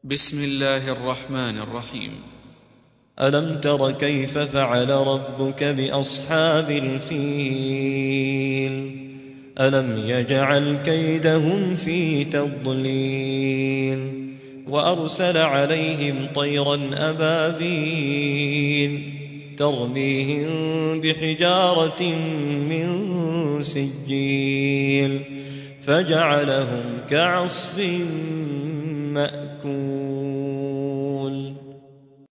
بسم الله الرحمن الرحيم. ألم تر كيف فعل ربك بأصحاب الفيل ألم يجعل كيدهم في تضليل وأرسل عليهم طيرا أبابيل ترميهم بحجارة من سجيل فجعلهم كعصف مأكول.